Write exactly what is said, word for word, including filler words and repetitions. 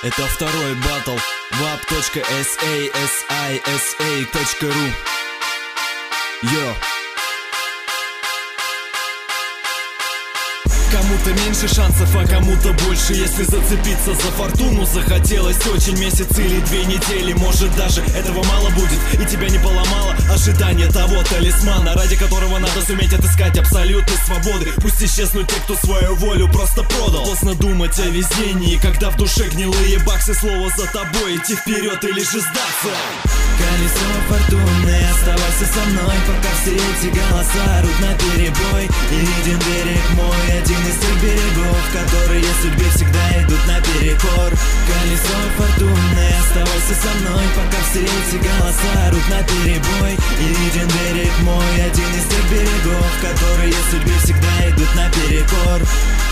Это второй батл вап точка эс эй эс ай эс эй точка ру. Йо. Кому-то меньше шансов, а кому-то больше. Если зацепиться за фортуну захотелось очень, месяц или две недели, может даже этого мало будет, и тебя не поломало ожидание того талисмана, ради которого надо суметь отыскать абсолютной свободы. Пусть исчезнут те, кто свою волю просто продал. Поздно думать о везении, когда в душе гнилые баксы. Слово за тобой, идти вперед или же сдаться. Колесо фортуны, оставайся со мной, пока все эти голоса орут на перебой. И виден берег мой, один из тех берегов, которые судьбе всегда идут наперекор. Колесо фортуны, оставайся со мной, пока все эти голоса орут на перебой. И виден берег мой, один из тех берегов, которые судьбе всегда идут наперекор.